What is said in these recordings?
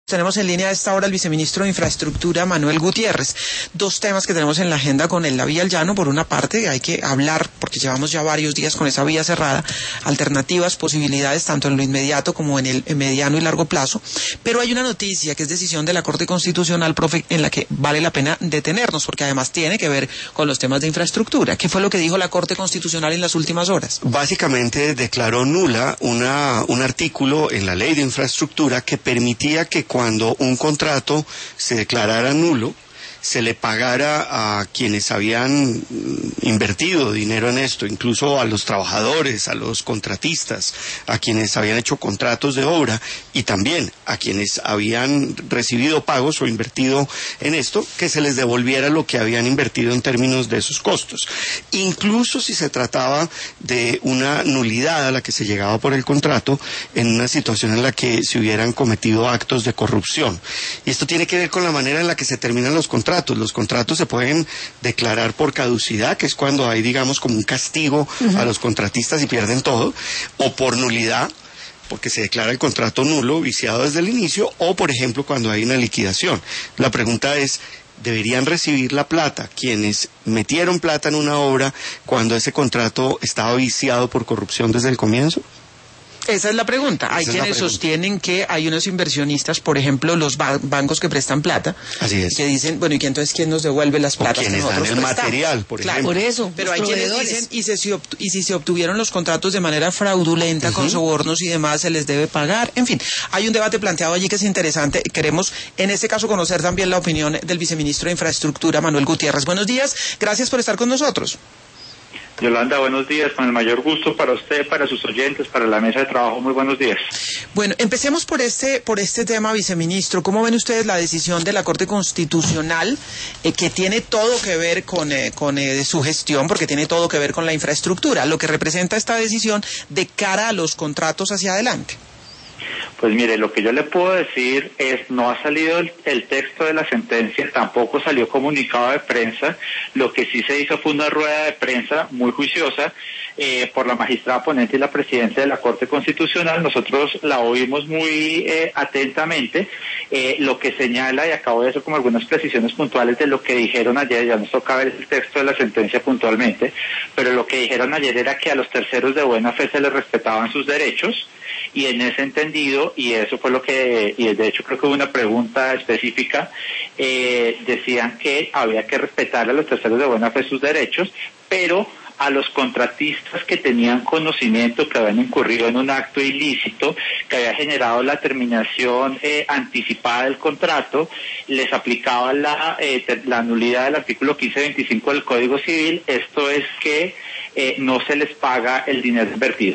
Tenemos en línea a esta hora al viceministro de Infraestructura, Manuel Gutiérrez. Dos temas que tenemos en la agenda con la vía al llano. Por una parte, hay que hablar, porque llevamos ya varios días con esa vía cerrada, alternativas, posibilidades, tanto en lo inmediato como en el mediano y largo plazo. Pero hay una noticia que es decisión de la Corte Constitucional, profe, en la que vale la pena detenernos, porque además tiene que ver con los temas de infraestructura. ¿Qué fue lo que dijo la Corte Constitucional en las últimas horas? Básicamente declaró nula un artículo en la Ley de Infraestructura que permitía que cuando un contrato se declarara nulo, se le pagara a quienes habían invertido dinero en esto, incluso a los trabajadores, a los contratistas, a quienes habían hecho contratos de obra y también a quienes habían recibido pagos o invertido en esto, que se les devolviera lo que habían invertido en términos de esos costos. Incluso si se trataba de una nulidad a la que se llegaba por el contrato en una situación en la que se hubieran cometido actos de corrupción. Y esto tiene que ver con la manera en la que se terminan los contratos. Los contratos se pueden declarar por caducidad, que es cuando hay, digamos, como un castigo a los contratistas y pierden todo, o por nulidad, porque se declara el contrato nulo, viciado desde el inicio, o, por ejemplo, cuando hay una liquidación. La pregunta es, ¿deberían recibir la plata quienes metieron plata en una obra cuando ese contrato estaba viciado por corrupción desde el comienzo? Esa es la pregunta. Hay quienes sostienen que hay unos inversionistas, por ejemplo, los bancos que prestan plata, así es, que dicen, bueno, ¿y que entonces quién nos devuelve las platas que nosotros dan el prestamos? material, por ejemplo. Por eso. Pero hay quienes dicen, y si se obtuvieron los contratos de manera fraudulenta, con sobornos y demás, se les debe pagar. En fin, hay un debate planteado allí que es interesante. Queremos, en este caso, conocer también la opinión del viceministro de Infraestructura, Manuel Gutiérrez. Buenos días, gracias por estar con nosotros. Yolanda, buenos días, con el mayor gusto para usted, para sus oyentes, para la mesa de trabajo, muy buenos días. Bueno, empecemos por este tema, viceministro. ¿Cómo ven ustedes la decisión de la Corte Constitucional, que tiene todo que ver con su gestión, porque tiene todo que ver con la infraestructura, lo que representa esta decisión de cara a los contratos hacia adelante? Pues mire, lo que yo le puedo decir es, no ha salido el texto de la sentencia, tampoco salió comunicado de prensa. Lo que sí se hizo fue una rueda de prensa muy juiciosa por la magistrada ponente y la presidenta de la Corte Constitucional. Nosotros la oímos muy atentamente. Lo que señala, y acabo de hacer como algunas precisiones puntuales de lo que dijeron ayer, ya nos toca ver el texto de la sentencia puntualmente, pero lo que dijeron ayer era que a los terceros de buena fe se les respetaban sus derechos, y en ese entendido, y eso fue lo que, y de hecho creo que hubo una pregunta específica, decían que había que respetar a los terceros de buena fe sus derechos, pero a los contratistas que tenían conocimiento que habían incurrido en un acto ilícito, que había generado la terminación anticipada del contrato, les aplicaba la nulidad del artículo 1525 del Código Civil, esto es que no se les paga el dinero invertido.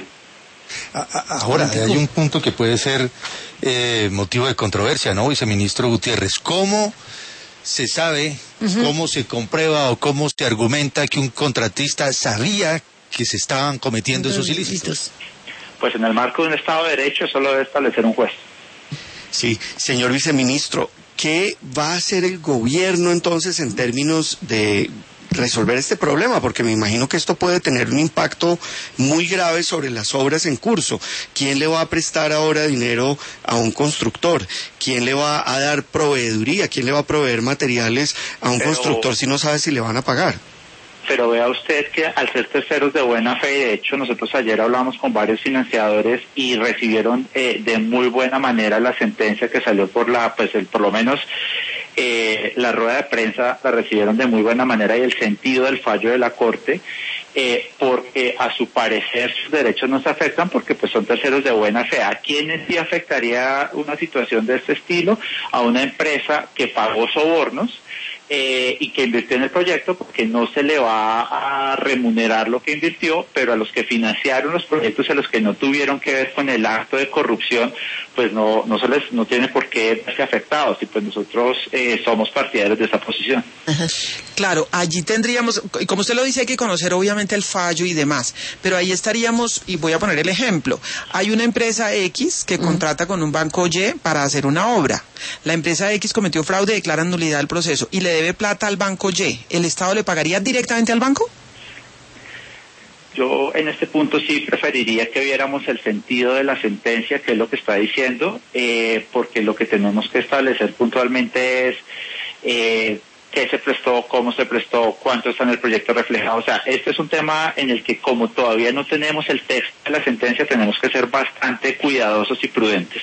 Ahora, hay un punto que puede ser motivo de controversia, ¿no, viceministro Gutiérrez? ¿Cómo se sabe, cómo se comprueba o cómo se argumenta que un contratista sabía que se estaban cometiendo esos ilícitos? Pues en el marco de un Estado de Derecho eso lo debe establecer un juez. Sí, señor viceministro, ¿qué va a hacer el gobierno entonces en términos de resolver este problema? Porque me imagino que esto puede tener un impacto muy grave sobre las obras en curso. ¿Quién le va a prestar ahora dinero a un constructor? ¿Quién le va a dar proveeduría? ¿Quién le va a proveer materiales a un constructor si no sabe si le van a pagar? Pero vea usted que al ser terceros de buena fe, y de hecho nosotros ayer hablamos con varios financiadores y recibieron de muy buena manera la sentencia que salió por lo menos la rueda de prensa la recibieron de muy buena manera, y el sentido del fallo de la Corte, porque a su parecer sus derechos no se afectan porque pues son terceros de buena fe. ¿A quiénes sí afectaría una situación de este estilo? A una empresa que pagó sobornos y que invirtió en el proyecto, porque no se le va a remunerar lo que invirtió, pero a los que financiaron los proyectos, a los que no tuvieron que ver con el acto de corrupción, pues no tiene por qué verse afectados, y pues nosotros somos partidarios de esa posición. Claro, allí tendríamos, y como usted lo dice, hay que conocer obviamente el fallo y demás, pero ahí estaríamos, y voy a poner el ejemplo, hay una empresa X que contrata con un banco Y para hacer una obra. La empresa X cometió fraude, declara nulidad del proceso y le debe plata al banco Y. ¿El Estado le pagaría directamente al banco? Yo en este punto sí preferiría que viéramos el sentido de la sentencia, que es lo que está diciendo, porque lo que tenemos que establecer puntualmente es qué se prestó, cómo se prestó, cuánto está en el proyecto reflejado. O sea, este es un tema en el que como todavía no tenemos el texto de la sentencia, tenemos que ser bastante cuidadosos y prudentes.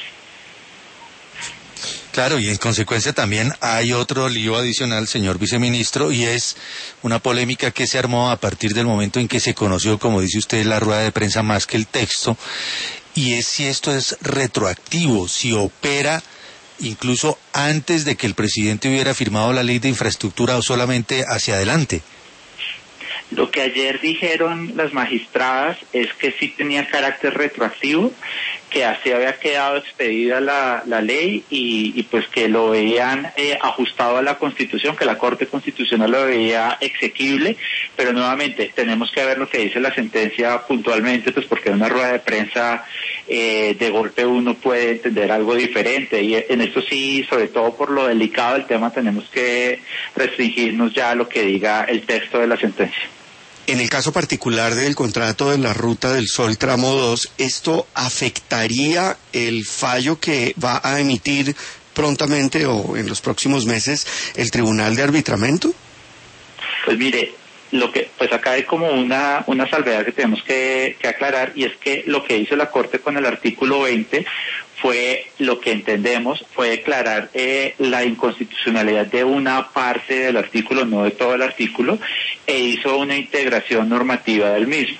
Claro, y en consecuencia también hay otro lío adicional, señor viceministro, y es una polémica que se armó a partir del momento en que se conoció, como dice usted, la rueda de prensa más que el texto, y es si esto es retroactivo, si opera incluso antes de que el presidente hubiera firmado la ley de infraestructura o solamente hacia adelante. Lo que ayer dijeron las magistradas es que sí tenía carácter retroactivo, que así había quedado expedida la ley y pues que lo veían ajustado a la Constitución, que la Corte Constitucional lo veía exequible, pero nuevamente tenemos que ver lo que dice la sentencia puntualmente, pues porque en una rueda de prensa de golpe uno puede entender algo diferente, y en esto sí, sobre todo por lo delicado del tema, tenemos que restringirnos ya a lo que diga el texto de la sentencia. En el caso particular del contrato de la Ruta del Sol tramo 2, ¿esto afectaría el fallo que va a emitir prontamente o en los próximos meses el Tribunal de Arbitramiento? Pues mire, pues acá hay como una salvedad que tenemos que aclarar, y es que lo que hizo la Corte con el artículo 20 fue, lo que entendemos, fue declarar la inconstitucionalidad de una parte del artículo, no de todo el artículo, e hizo una integración normativa del mismo.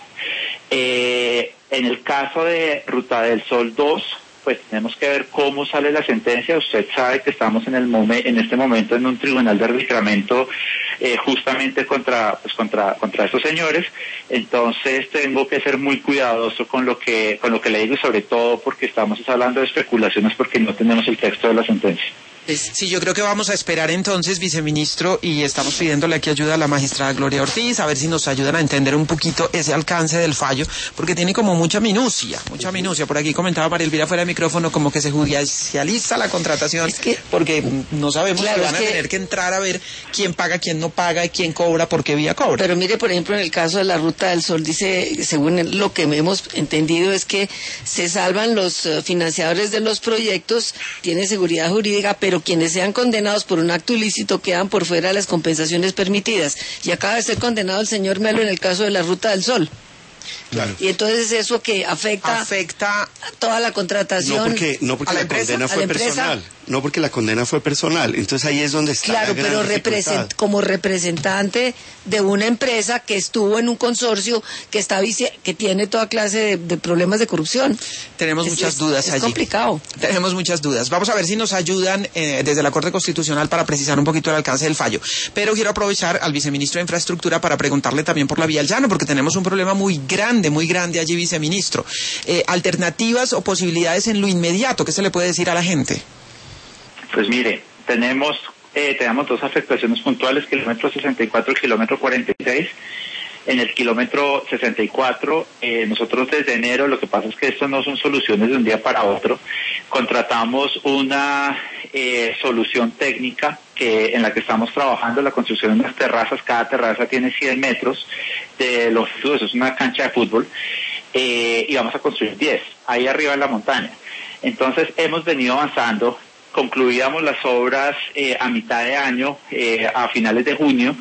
En el caso de Ruta del Sol 2, pues tenemos que ver cómo sale la sentencia. Usted sabe que estamos en este momento en un tribunal de arbitramiento justamente contra estos señores. Entonces tengo que ser muy cuidadoso con lo que le digo, sobre todo porque estamos hablando de especulaciones, porque no tenemos el texto de la sentencia. Sí, yo creo que vamos a esperar entonces, viceministro, y estamos pidiéndole aquí ayuda a la magistrada Gloria Ortiz, a ver si nos ayudan a entender un poquito ese alcance del fallo, porque tiene como mucha minucia. Por aquí comentaba María Elvira fuera de micrófono, como que se judicializa la contratación, porque no sabemos, claro, si van a tener que entrar a ver quién paga, quién no paga, quién cobra, por qué vía cobra. Pero mire, por ejemplo, en el caso de la Ruta del Sol, dice, según lo que hemos entendido, es que se salvan los financiadores de los proyectos, tiene seguridad jurídica, pero quienes sean condenados por un acto ilícito quedan por fuera de las compensaciones permitidas. Y acaba de ser condenado el señor Melo en el caso de la Ruta del Sol. Claro. Y entonces eso que afecta toda la contratación. No porque la condena fue personal. No porque la condena fue personal. Entonces ahí es donde está. Claro, pero como representante de una empresa que estuvo en un consorcio que tiene toda clase de problemas de corrupción. Tenemos muchas dudas allí. Es complicado. Tenemos muchas dudas. Vamos a ver si nos ayudan desde la Corte Constitucional para precisar un poquito el alcance del fallo. Pero quiero aprovechar al viceministro de Infraestructura para preguntarle también por la vía al llano, porque tenemos un problema muy grande allí, viceministro. Alternativas o posibilidades en lo inmediato, ¿qué se le puede decir a la gente? Pues mire, tenemos dos afectaciones puntuales, kilómetro 64 y kilómetro 46. En el kilómetro 64, nosotros desde enero, lo que pasa es que esto no son soluciones de un día para otro, contratamos una solución técnica en la que estamos trabajando, la construcción de unas terrazas. Cada terraza tiene 100 metros de longitud, eso es una cancha de fútbol, y vamos a construir 10, ahí arriba en la montaña. Entonces hemos venido avanzando. Concluíamos las obras a mitad de año, a finales de junio.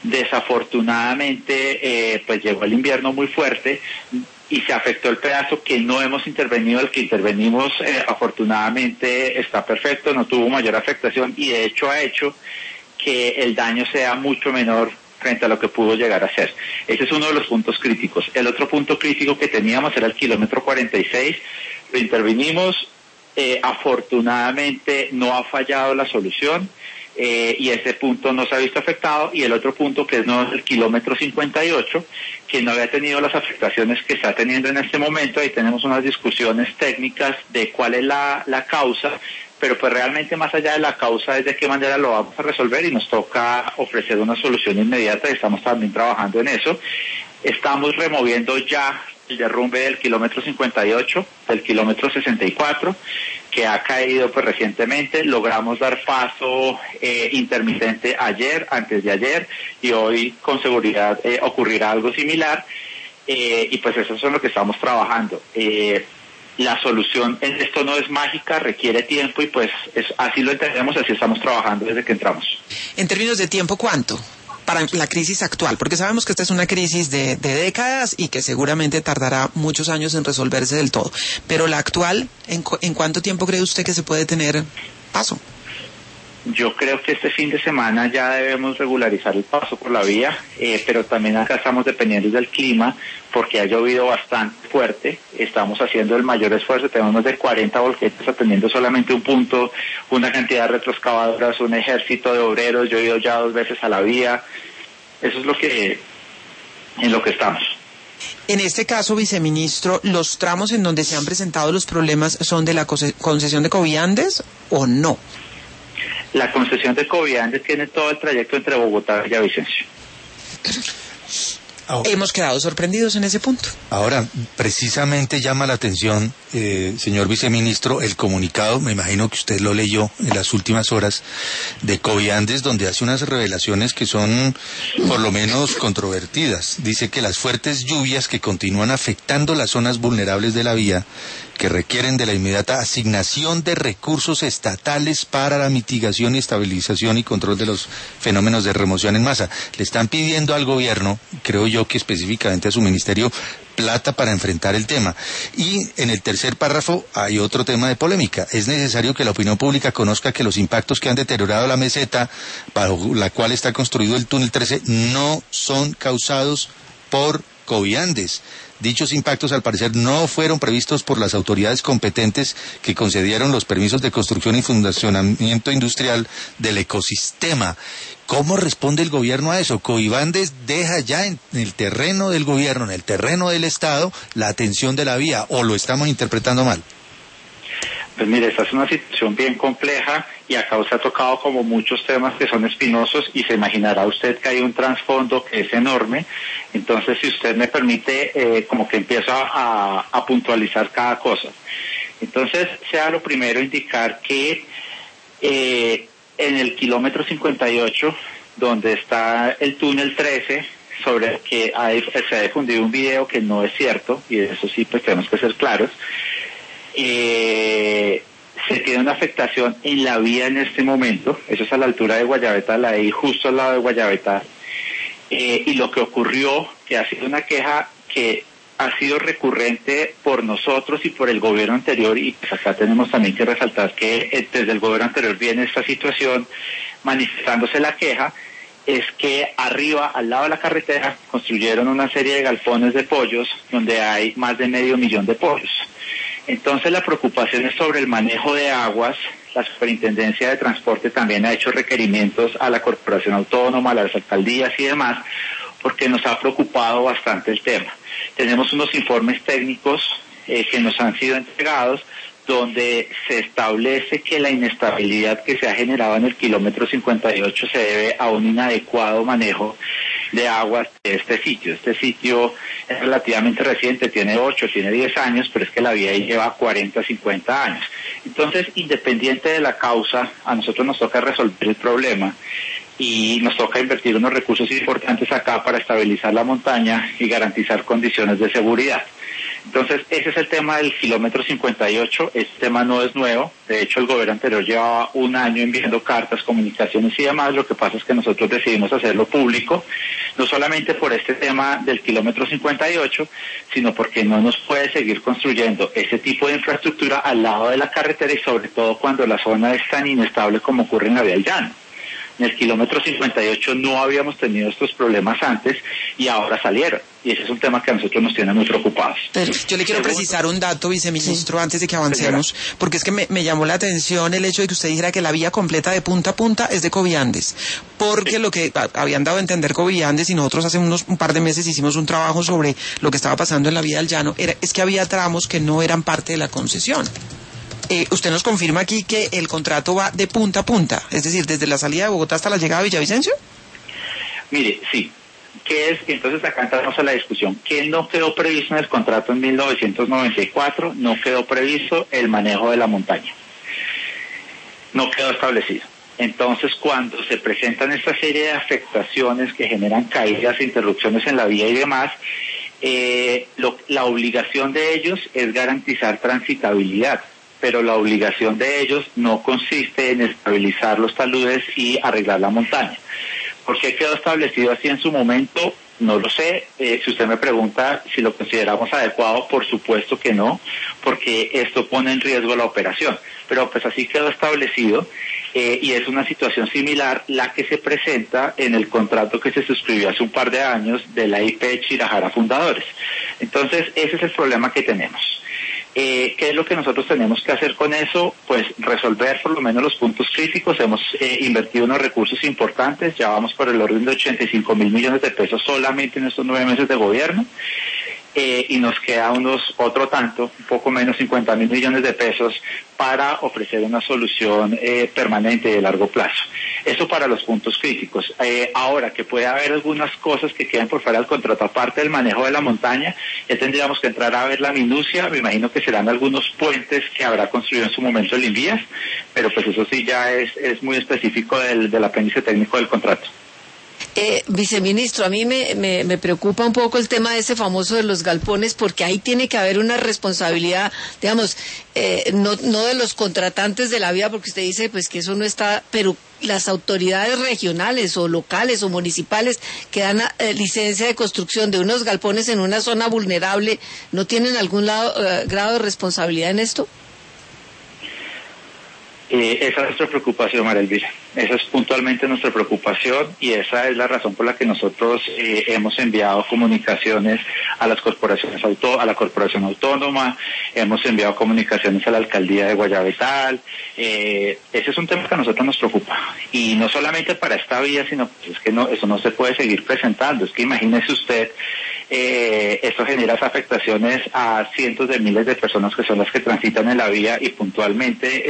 Desafortunadamente, pues llegó el invierno muy fuerte y se afectó el pedazo que no hemos intervenido. El que intervenimos, afortunadamente, está perfecto, no tuvo mayor afectación, y de hecho ha hecho que el daño sea mucho menor frente a lo que pudo llegar a ser. Ese es uno de los puntos críticos. El otro punto crítico que teníamos era el kilómetro 46, lo intervinimos. Afortunadamente no ha fallado la solución, y ese punto no se ha visto afectado. Y el otro punto, que es el kilómetro 58, que no había tenido las afectaciones que está teniendo en este momento. Ahí tenemos unas discusiones técnicas de cuál es la causa, pero pues realmente más allá de la causa es de qué manera lo vamos a resolver, y nos toca ofrecer una solución inmediata, y estamos también trabajando en eso. Estamos removiendo ya el derrumbe del kilómetro 58, del kilómetro 64, que ha caído pues recientemente. Logramos dar paso intermitente ayer, antes de ayer, y hoy con seguridad ocurrirá algo similar. y pues eso es en lo que estamos trabajando. La solución en esto no es mágica, requiere tiempo y pues así lo entendemos, así estamos trabajando desde que entramos. En términos de tiempo, ¿cuánto para la crisis actual? Porque sabemos que esta es una crisis de décadas y que seguramente tardará muchos años en resolverse del todo. Pero la actual, ¿en cuánto tiempo cree usted que se puede tener paso? Yo creo que este fin de semana ya debemos regularizar el paso por la vía, pero también acá estamos dependiendo del clima, porque ha llovido bastante fuerte. Estamos haciendo el mayor esfuerzo, tenemos más de 40 volquetes atendiendo solamente un punto, una cantidad de retroexcavadoras, un ejército de obreros. Yo he ido ya 2 veces a la vía. Eso es en lo que estamos. En este caso, viceministro, ¿los tramos en donde se han presentado los problemas son de la concesión de Coviandes o no? La concesión de Coviandes tiene todo el trayecto entre Bogotá y Villavicencio. Hemos quedado sorprendidos en ese punto. Ahora, precisamente llama la atención, señor viceministro, el comunicado, me imagino que usted lo leyó en las últimas horas, de Coviandes, donde hace unas revelaciones que son por lo menos controvertidas. Dice que las fuertes lluvias que continúan afectando las zonas vulnerables de la vía, que requieren de la inmediata asignación de recursos estatales para la mitigación y estabilización y control de los fenómenos de remoción en masa. Le están pidiendo al gobierno, creo yo que específicamente a su ministerio, plata para enfrentar el tema. Y en el tercer párrafo hay otro tema de polémica. Es necesario que la opinión pública conozca que los impactos que han deteriorado la meseta bajo la cual está construido el túnel 13 no son causados por Coviandes. Dichos impactos, al parecer, no fueron previstos por las autoridades competentes que concedieron los permisos de construcción y fundacionamiento industrial del ecosistema. ¿Cómo responde el gobierno a eso? Coviandes deja ya en el terreno del gobierno, en el terreno del Estado, la atención de la vía, ¿o lo estamos interpretando mal? Pues mire, esta es una situación bien compleja y acá usted ha tocado como muchos temas que son espinosos y se imaginará usted que hay un trasfondo que es enorme. Entonces, si usted me permite, como que empiezo a puntualizar cada cosa. Entonces, sea lo primero indicar que en el kilómetro 58, donde está el túnel 13, sobre el que se ha difundido un video que no es cierto, y de eso sí pues tenemos que ser claros, se tiene una afectación en la vía en este momento. Eso es a la altura de Guayabeta, la I, justo al lado de Guayabeta, y lo que ocurrió, que ha sido una queja que ha sido recurrente por nosotros y por el gobierno anterior, y pues acá tenemos también que resaltar que desde el gobierno anterior viene esta situación manifestándose la queja, es que arriba, al lado de la carretera, construyeron una serie de galpones de pollos donde hay más de 500,000 de pollos. Entonces la preocupación es sobre el manejo de aguas. La Superintendencia de Transporte también ha hecho requerimientos a la Corporación Autónoma, a las alcaldías y demás, porque nos ha preocupado bastante el tema. Tenemos unos informes técnicos que nos han sido entregados, donde se establece que la inestabilidad que se ha generado en el kilómetro 58 se debe a un inadecuado manejo de aguas de este sitio. Este sitio es relativamente reciente, tiene 10 años, pero es que la vía ahí lleva 40, 50 años. Entonces, independiente de la causa, a nosotros nos toca resolver el problema y nos toca invertir unos recursos importantes acá para estabilizar la montaña y garantizar condiciones de seguridad. Entonces, ese es el tema del kilómetro 58. Este tema no es nuevo. De hecho, el gobierno anterior llevaba un año enviando cartas, comunicaciones y demás. Lo que pasa es que nosotros decidimos hacerlo público, no solamente por este tema del kilómetro 58, sino porque no nos puede seguir construyendo ese tipo de infraestructura al lado de la carretera y sobre todo cuando la zona es tan inestable como ocurre en la vía del llano. En el kilómetro 58 no habíamos tenido estos problemas antes y ahora salieron. Y ese es un tema que a nosotros nos tiene muy preocupados. Pero yo le quiero precisar un dato, viceministro, antes de que avancemos, porque es que me llamó la atención el hecho de que usted dijera que la vía completa de punta a punta es de Coviandes, porque lo que habían dado a entender Coviandes, y nosotros hace un par de meses hicimos un trabajo sobre lo que estaba pasando en la vía del llano, es que había tramos que no eran parte de la concesión. Usted nos confirma aquí que el contrato va de punta a punta, es decir, desde la salida de Bogotá hasta la llegada a Villavicencio. Mire, sí. ¿Qué es? Entonces acá entramos a la discusión. ¿Qué no quedó previsto en el contrato en 1994? No quedó previsto el manejo de la montaña. No quedó establecido. Entonces, cuando se presentan esta serie de afectaciones que generan caídas, interrupciones en la vía y demás, La obligación de ellos es garantizar transitabilidad, pero la obligación de ellos no consiste en estabilizar los taludes y arreglar la montaña. ¿Por qué quedó establecido así en su momento? No lo sé. Si usted me pregunta si lo consideramos adecuado, por supuesto que no, porque esto pone en riesgo la operación. Pero pues así quedó establecido y es una situación similar la que se presenta en el contrato que se suscribió hace un par de años de la IP Chirajara Fundadores. Entonces, ese es el problema que tenemos. ¿Qué es lo que nosotros tenemos que hacer con eso? Pues resolver por lo menos los puntos críticos. Hemos invertido unos recursos importantes, ya vamos por el orden de 85 mil millones de pesos solamente en estos 9 meses de gobierno, y nos queda otro tanto, un poco menos 50 mil millones de pesos para ofrecer una solución permanente de largo plazo. Eso para los puntos críticos. Ahora, que puede haber algunas cosas que queden por fuera del contrato, aparte del manejo de la montaña, ya tendríamos que entrar a ver la minucia. Me imagino que serán algunos puentes que habrá construido en su momento el Invías, pero pues eso sí ya es muy específico del apéndice técnico del contrato. Viceministro, a mí me preocupa un poco el tema de ese famoso de los galpones, porque ahí tiene que haber una responsabilidad, digamos, no de los contratantes de la vía, porque usted dice pues que eso no está, pero las autoridades regionales o locales o municipales que dan licencia de construcción de unos galpones en una zona vulnerable, ¿no tienen algún grado de responsabilidad en esto? Esa es nuestra preocupación, María Elvira. Esa es puntualmente nuestra preocupación y esa es la razón por la que nosotros hemos enviado comunicaciones a las corporaciones a la Corporación Autónoma, hemos enviado comunicaciones a la Alcaldía de Guayabetal. Ese es un tema que a nosotros nos preocupa. Y no solamente para esta vía, sino pues, es que eso no se puede seguir presentando. Es que imagínese usted, esto genera afectaciones a cientos de miles de personas que son las que transitan en la vía y puntualmente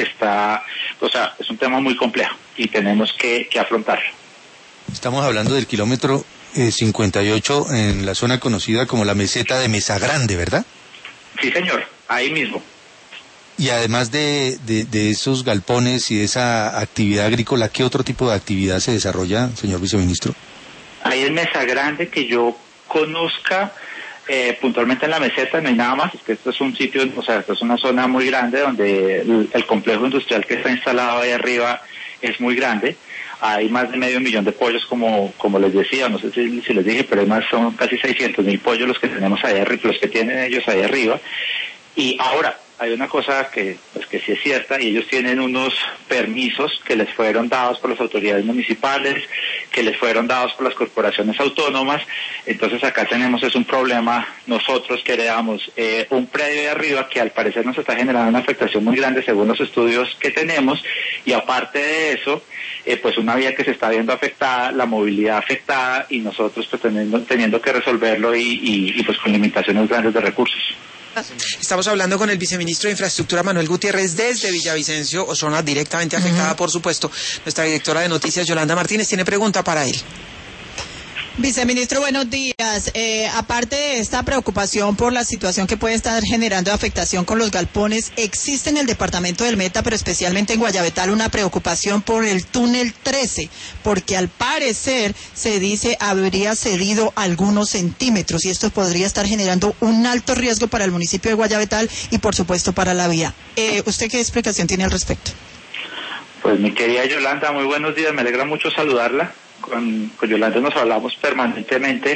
es un tema muy complejo y tenemos que afrontarlo. Estamos hablando del kilómetro 58 en la zona conocida como la meseta de Mesa Grande, ¿verdad? Sí, señor, ahí mismo. Y además de esos galpones y de esa actividad agrícola, ¿qué otro tipo de actividad se desarrolla, señor viceministro? Ahí en Mesa Grande, que yo conozca, puntualmente en la meseta no hay nada más. Es que esto es un sitio, esto es una zona muy grande donde el complejo industrial que está instalado ahí arriba es muy grande. Hay más de 500,000 de pollos, como les decía, no sé si les dije, pero además son casi 600,000 pollos los que tenemos ahí arriba, los que tienen ellos ahí arriba. Y ahora, hay una cosa que sí es cierta, y ellos tienen unos permisos que les fueron dados por las autoridades municipales, que les fueron dados por las corporaciones autónomas. Entonces acá tenemos un problema. Nosotros creamos un predio de arriba que al parecer nos está generando una afectación muy grande según los estudios que tenemos, y aparte de eso, pues una vía que se está viendo afectada, la movilidad afectada, y nosotros pues teniendo que resolverlo y pues con limitaciones grandes de recursos. Estamos hablando con el viceministro de Infraestructura, Manuel Gutiérrez, desde Villavicencio, o zona directamente afectada, por supuesto. Nuestra directora de noticias, Yolanda Martínez, tiene pregunta para él. Viceministro, buenos días. Aparte de esta preocupación por la situación que puede estar generando afectación con los galpones, existe en el departamento del Meta, pero especialmente en Guayabetal, una preocupación por el túnel 13, porque al parecer se dice habría cedido algunos centímetros y esto podría estar generando un alto riesgo para el municipio de Guayabetal y por supuesto para la vía. ¿Usted qué explicación tiene al respecto? Pues mi querida Yolanda, muy buenos días, me alegra mucho saludarla. Con Yolanda nos hablamos permanentemente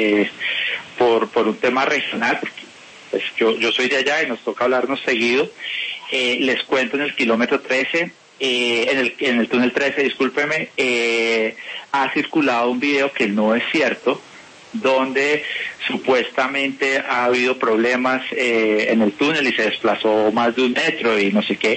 por un tema regional, porque pues yo soy de allá y nos toca hablarnos seguido. Les cuento, en el kilómetro 13, en el túnel 13, discúlpeme, ha circulado un video que no es cierto, donde supuestamente ha habido problemas en el túnel y se desplazó más de 1 metro y no sé qué.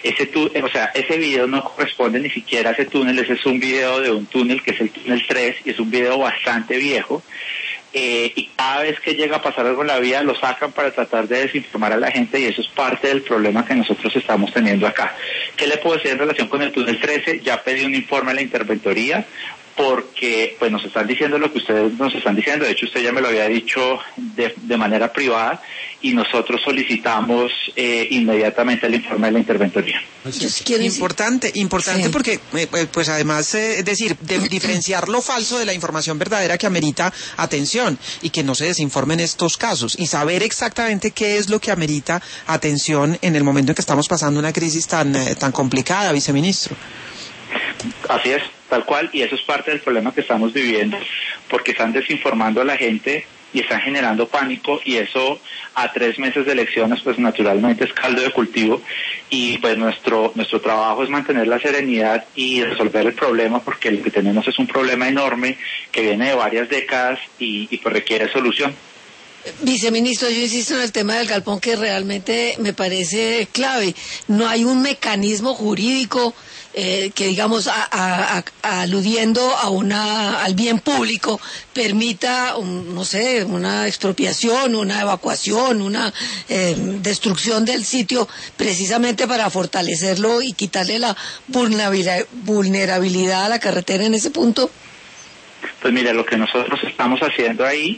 Ese video no corresponde ni siquiera a ese túnel. Ese es un video de un túnel que es el túnel 3 y es un video bastante viejo. Y cada vez que llega a pasar algo en la vía lo sacan para tratar de desinformar a la gente, y eso es parte del problema que nosotros estamos teniendo acá. ¿Qué le puedo decir en relación con el túnel 13? Ya pedí un informe a la interventoría. porque pues nos están diciendo lo que ustedes nos están diciendo. De hecho, usted ya me lo había dicho de manera privada, y nosotros solicitamos inmediatamente el informe de la interventoría. Importante sí. Porque pues además es decir, diferenciar lo falso de la información verdadera que amerita atención y que no se desinformen estos casos, y saber exactamente qué es lo que amerita atención en el momento en que estamos pasando una crisis tan complicada, viceministro. Así es, tal cual, y eso es parte del problema que estamos viviendo, porque están desinformando a la gente y están generando pánico, y eso a 3 meses de elecciones pues naturalmente es caldo de cultivo, y pues nuestro trabajo es mantener la serenidad y resolver el problema, porque lo que tenemos es un problema enorme que viene de varias décadas y pues requiere solución. Viceministro, yo insisto en el tema del galpón, que realmente me parece clave. No hay un mecanismo jurídico que, digamos, aludiendo al bien público, permita, una expropiación, una evacuación, una destrucción del sitio, precisamente para fortalecerlo y quitarle la vulnerabilidad a la carretera en ese punto. Pues mira, lo que nosotros estamos haciendo ahí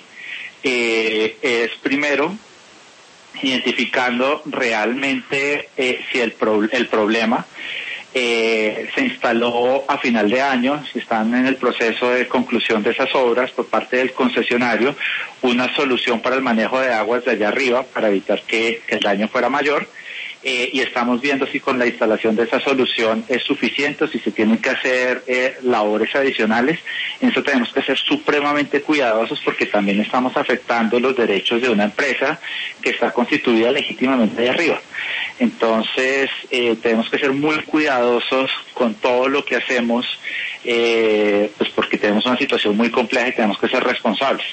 es primero identificando realmente si el problema se instaló a final de año, si están en el proceso de conclusión de esas obras por parte del concesionario, una solución para el manejo de aguas de allá arriba para evitar que el daño fuera mayor. Y estamos viendo si con la instalación de esa solución es suficiente o si se tienen que hacer labores adicionales. En eso tenemos que ser supremamente cuidadosos, porque también estamos afectando los derechos de una empresa que está constituida legítimamente ahí arriba. Entonces tenemos que ser muy cuidadosos con todo lo que hacemos, pues porque tenemos una situación muy compleja y tenemos que ser responsables.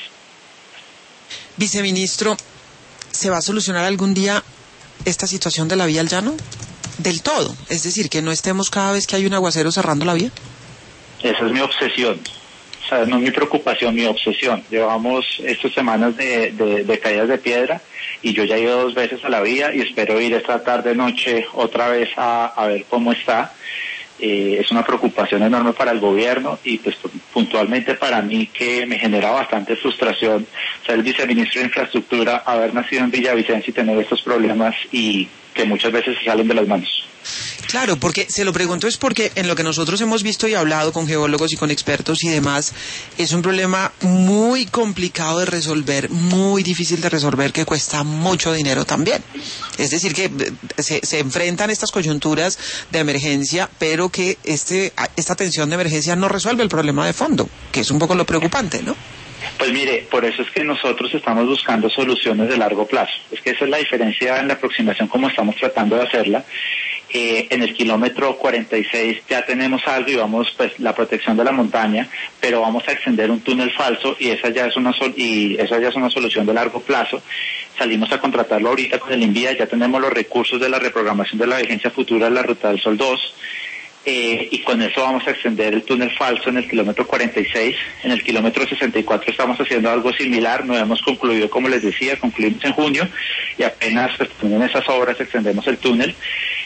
Viceministro, ¿se va a solucionar algún día esta situación de la vía al llano? Del todo, es decir, que no estemos cada vez que hay un aguacero cerrando la vía. Esa es mi obsesión, o sea, no mi preocupación, mi obsesión. Llevamos estas semanas de caídas de piedra, y yo ya he ido 2 veces a la vía y espero ir esta tarde noche otra vez a ver cómo está. Es una preocupación enorme para el gobierno, y pues puntualmente para mí, que me genera bastante frustración ser el viceministro de Infraestructura, haber nacido en Villavicencio y tener estos problemas, y que muchas veces se salen de las manos. Claro, porque se lo pregunto es porque en lo que nosotros hemos visto y hablado con geólogos y con expertos y demás, es un problema muy complicado de resolver, muy difícil de resolver, que cuesta mucho dinero también. Es decir, que se enfrentan estas coyunturas de emergencia, pero que esta tensión de emergencia no resuelve el problema de fondo, que es un poco lo preocupante, ¿no? Pues mire, por eso es que nosotros estamos buscando soluciones de largo plazo. Es que esa es la diferencia en la aproximación como estamos tratando de hacerla. En el kilómetro 46 ya tenemos algo, y vamos, pues, la protección de la montaña, pero vamos a extender un túnel falso, y esa ya es una solución de largo plazo. Salimos a contratarlo ahorita con el INVIA, ya tenemos los recursos de la reprogramación de la vigencia futura de la Ruta del Sol 2. Y con eso vamos a extender el túnel falso en el kilómetro 46. En el kilómetro 64 estamos haciendo algo similar, no hemos concluido, como les decía, concluimos en junio, y apenas en esas obras extendemos el túnel.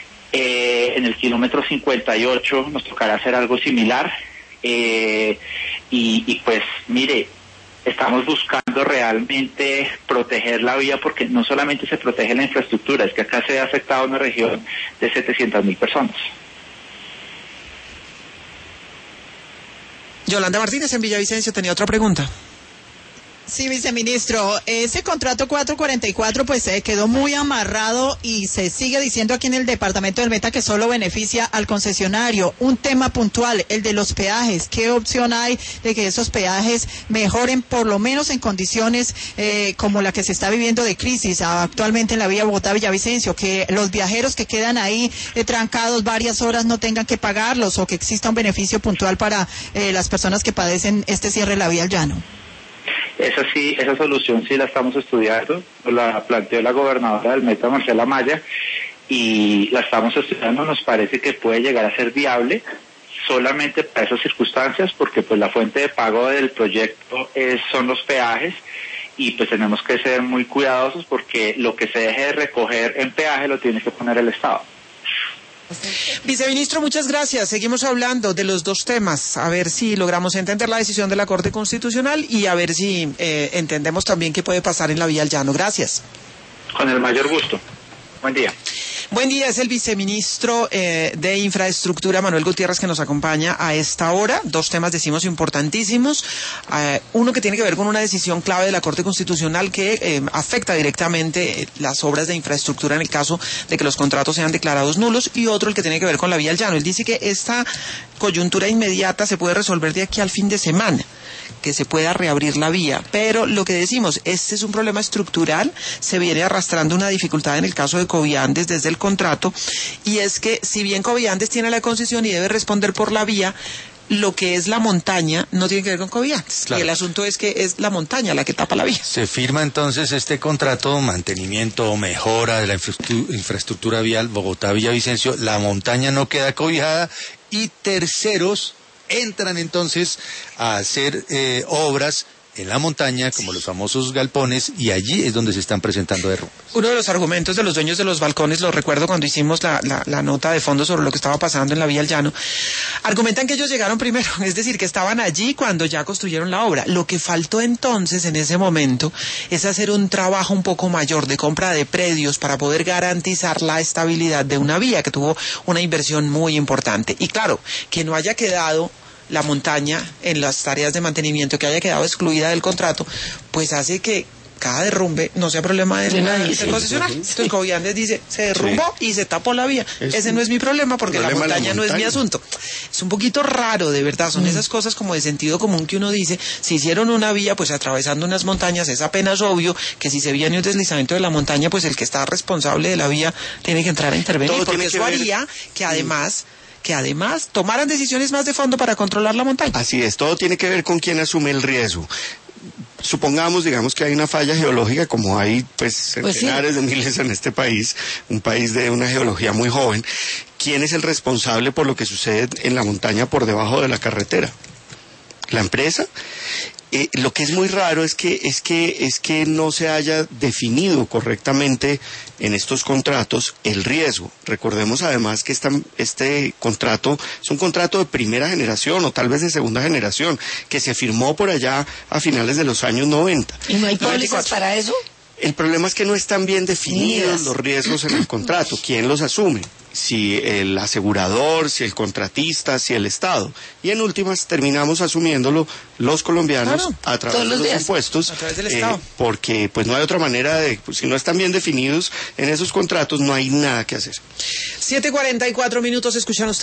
En el kilómetro 58 nos tocará hacer algo similar, y pues mire, estamos buscando realmente proteger la vía, porque no solamente se protege la infraestructura, es que acá se ha afectado una región de 700,000 personas. Yolanda Martínez en Villavicencio tenía otra pregunta. Sí, viceministro, ese contrato 444 pues quedó muy amarrado, y se sigue diciendo aquí en el departamento del Meta que solo beneficia al concesionario. Un tema puntual, el de los peajes. ¿Qué opción hay de que esos peajes mejoren, por lo menos en condiciones como la que se está viviendo de crisis actualmente en la vía Bogotá-Villavicencio? Que los viajeros que quedan ahí trancados varias horas no tengan que pagarlos, o que exista un beneficio puntual para las personas que padecen este cierre de la vía al llano. Esa solución sí la estamos estudiando, la planteó la gobernadora del Meta, Marcela Maya, y la estamos estudiando. Nos parece que puede llegar a ser viable solamente para esas circunstancias, porque pues la fuente de pago del proyecto son los peajes, y pues tenemos que ser muy cuidadosos, porque lo que se deje de recoger en peaje lo tiene que poner el Estado. Viceministro, muchas gracias. Seguimos hablando de los dos temas, a ver si logramos entender la decisión de la Corte Constitucional y a ver si entendemos también qué puede pasar en la vía al llano. Gracias. Con el mayor gusto. Buen día. Buen día, es el viceministro de Infraestructura, Manuel Gutiérrez, que nos acompaña a esta hora. Dos temas, decimos, importantísimos. Uno que tiene que ver con una decisión clave de la Corte Constitucional que afecta directamente las obras de infraestructura en el caso de que los contratos sean declarados nulos, y otro el que tiene que ver con la vía al llano. Él dice que esta coyuntura inmediata se puede resolver de aquí al fin de semana, que se pueda reabrir la vía, pero lo que decimos, este es un problema estructural, se viene arrastrando una dificultad en el caso de Coviandes desde el contrato, y es que si bien Coviandes tiene la concesión y debe responder por la vía, lo que es la montaña no tiene que ver con Coviandes, claro. Y el asunto es que es la montaña la que tapa la vía. Se firma entonces este contrato, mantenimiento o mejora de la infraestructura vial Bogotá-Villavicencio, la montaña no queda cobijada y terceros entran entonces a hacer obras en la montaña, como los famosos galpones, y allí es donde se están presentando derrumbes. Uno de los argumentos de los dueños de los balcones, lo recuerdo cuando hicimos la nota de fondo sobre lo que estaba pasando en la vía al llano, argumentan que ellos llegaron primero, es decir, que estaban allí cuando ya construyeron la obra. Lo que faltó entonces en ese momento es hacer un trabajo un poco mayor de compra de predios para poder garantizar la estabilidad de una vía que tuvo una inversión muy importante. Y claro, que no haya quedado la montaña en las tareas de mantenimiento, que haya quedado excluida del contrato, pues hace que cada derrumbe no sea problema del concesionario. Entonces Coviandes dice, se derrumbó y se tapó la vía. Ese no es mi problema porque la montaña no es mi asunto. Es un poquito raro, de verdad, son esas cosas como de sentido común que uno dice, si hicieron una vía pues atravesando unas montañas, es apenas obvio que si se viene un deslizamiento de la montaña, pues el que está responsable de la vía tiene que entrar a intervenir, porque eso haría que además tomaran decisiones más de fondo para controlar la montaña. Así es, todo tiene que ver con quién asume el riesgo. Supongamos, digamos, que hay una falla geológica, como hay pues centenares de miles en este país, un país de una geología muy joven. ¿Quién es el responsable por lo que sucede en la montaña por debajo de la carretera? ¿La empresa? Lo que es muy raro es que no se haya definido correctamente en estos contratos el riesgo. Recordemos además que este contrato es un contrato de primera generación o tal vez de segunda generación que se firmó por allá a finales de los años 90. ¿Y no hay pólizas para eso? El problema es que no están bien definidos los riesgos en el contrato. ¿Quién los asume? Si el asegurador, si el contratista, si el Estado. Y en últimas terminamos asumiéndolo los colombianos a través de los impuestos, a través del Estado. Porque pues no hay otra manera pues, si no están bien definidos en esos contratos no hay nada que hacer. 7:44 minutos, escuchan ustedes.